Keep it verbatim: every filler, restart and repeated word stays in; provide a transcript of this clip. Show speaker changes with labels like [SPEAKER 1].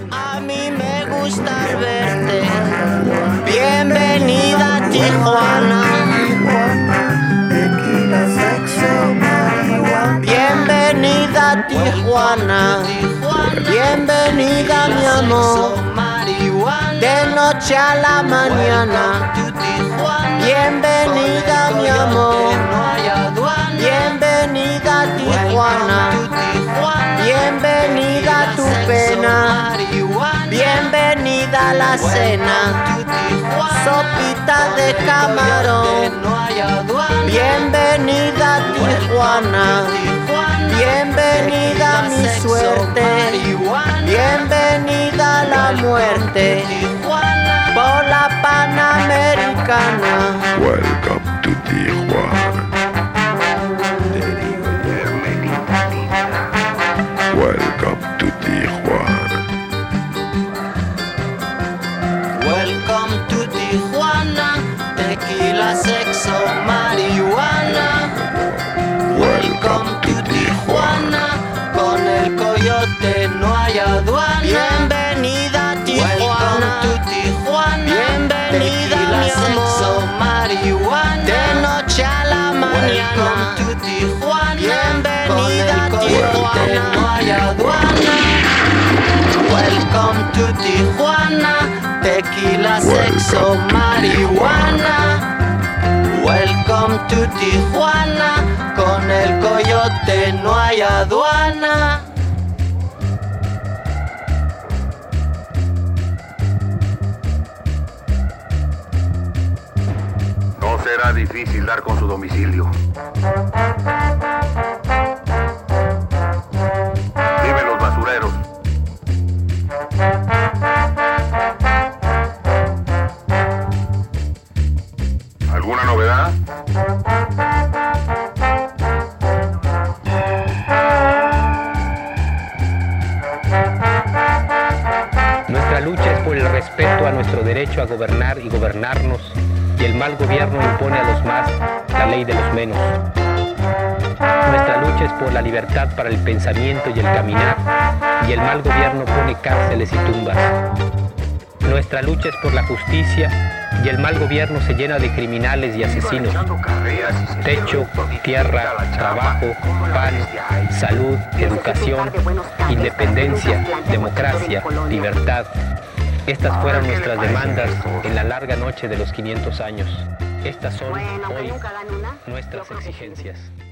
[SPEAKER 1] A mí me gusta verte. Bienvenida a Tijuana. Bienvenida a Tijuana. Bienvenida mi amor. De noche a la mañana. Bienvenida mi amor. Bienvenida a Tijuana. Bienvenida a tu pena. Bienvenida a la cena. Sopita de camarón. Bienvenida a Tijuana. Bienvenida a mi suerte. Bienvenida a la muerte. Por la Panamericana.
[SPEAKER 2] Welcome to Tijuana. Welcome to Tijuana.
[SPEAKER 1] Welcome to Tijuana. Tequila, sexo, marihuana. Welcome to Tijuana. Con el coyote no hay aduana. Bienvenida a Tijuana. Welcome to Tijuana. Bienvenida mi sexo, marihuana. De noche a la mañana. Welcome to Tijuana. Bienvenida a Tijuana. No hay aduana. Welcome to Tijuana. Tequila, sexo, marihuana. Welcome to Tijuana. Con el coyote no hay aduana.
[SPEAKER 2] No será difícil dar con su domicilio. Viven los basureros. ¿Alguna novedad?
[SPEAKER 3] Nuestra lucha es por el respeto a nuestro derecho a gobernar y gobernarnos, y el mal gobierno impone a los más la ley de los menos. Nuestra lucha es por la libertad para el pensamiento y el caminar, y el mal gobierno pone cárceles y tumbas. Nuestra lucha es por la justicia, y el mal gobierno se llena de criminales y asesinos. Techo, tierra, trabajo, pan, salud, educación, independencia, democracia, libertad. Estas fueron nuestras demandas en la larga noche de los quinientos años. Estas son hoy nuestras exigencias.